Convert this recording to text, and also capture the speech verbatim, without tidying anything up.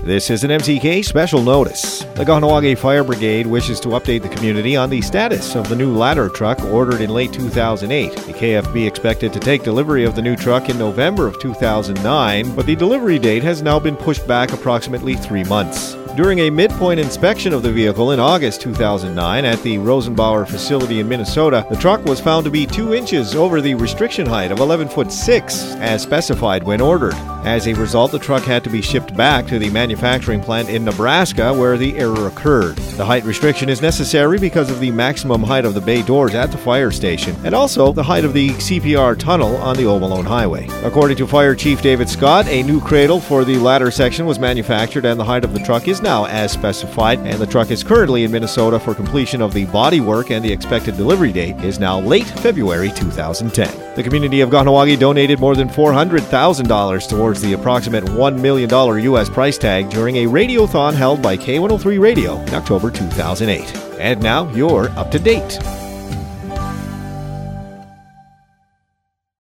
This is an M C K special notice. The Kahnawake Fire Brigade wishes to update the community on the status of the new ladder truck ordered in late two thousand eight. The K F B expected to take delivery of the new truck in November of two thousand nine, but the delivery date has now been pushed back approximately three months. During a midpoint inspection of the vehicle in August two thousand nine at the Rosenbauer facility in Minnesota, the truck was found to be two inches over the restriction height of eleven foot six, as specified when ordered. As a result, the truck had to be shipped back to the manufacturing plant in Nebraska, where the error occurred. The height restriction is necessary because of the maximum height of the bay doors at the fire station, and also the height of the C P R tunnel on the Old Malone Highway. According to Fire Chief David Scott, a new cradle for the ladder section was manufactured, and the height of the truck is now as specified, and the truck is currently in Minnesota for completion of the bodywork, and the expected delivery date is now late February two thousand ten. The community of Kahnawake donated more than four hundred thousand dollars towards the approximate one million dollars U S price tag during a radiothon held by K one oh three Radio in October two thousand eight. And now you're up to date.